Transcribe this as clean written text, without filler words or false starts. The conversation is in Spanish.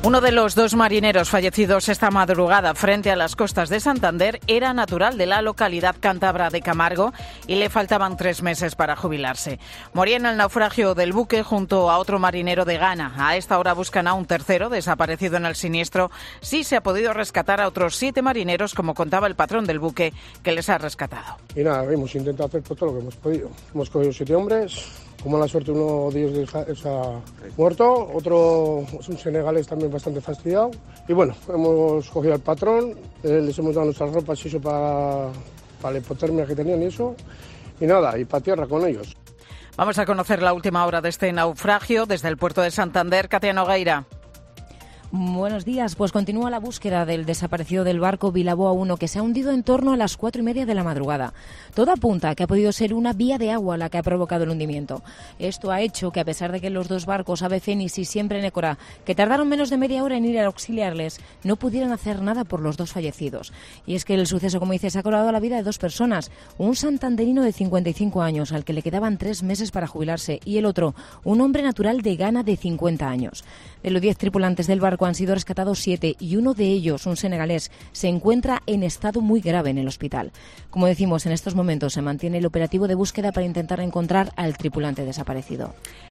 Uno de los dos marineros fallecidos esta madrugada frente a las costas de Santander era natural de la localidad cántabra de Camargo y le faltaban 3 meses para jubilarse. Moría en el naufragio del buque junto a otro marinero de Ghana. A esta hora buscan a un tercero desaparecido en el siniestro. Sí se ha podido rescatar a otros 7 marineros, como contaba el patrón del buque que les ha rescatado. Y nada, hemos intentado hacer todo lo que hemos podido. Hemos cogido 7 hombres. Como la suerte, uno de ellos está muerto, otro es un senegalés también bastante fastidiado. Y bueno, hemos cogido al patrón, les hemos dado nuestras ropas y eso para la hipotermia que tenían y eso. Y nada, y para tierra con ellos. Vamos a conocer la última hora de este naufragio desde el puerto de Santander. Katia Nogueira. Buenos días. Pues continúa la búsqueda del desaparecido del barco Vilaboa 1, que se ha hundido en torno a las 4:30 de la madrugada. Todo apunta a que ha podido ser una vía de agua la que ha provocado el hundimiento. Esto ha hecho que, a pesar de que los dos barcos, Ave Fénix y Siempre Nécora, que tardaron menos de media hora en ir a auxiliarles, no pudieran hacer nada por los dos fallecidos. Y es que el suceso, como dices, ha cobrado la vida de 2 personas. Un santanderino de 55 años, al que le quedaban 3 meses para jubilarse, y el otro, un hombre natural de Ghana de 50 años. De los 10 tripulantes del barco han sido rescatados 7 y uno de ellos, un senegalés, se encuentra en estado muy grave en el hospital. Como decimos, en estos momentos se mantiene el operativo de búsqueda para intentar encontrar al tripulante desaparecido.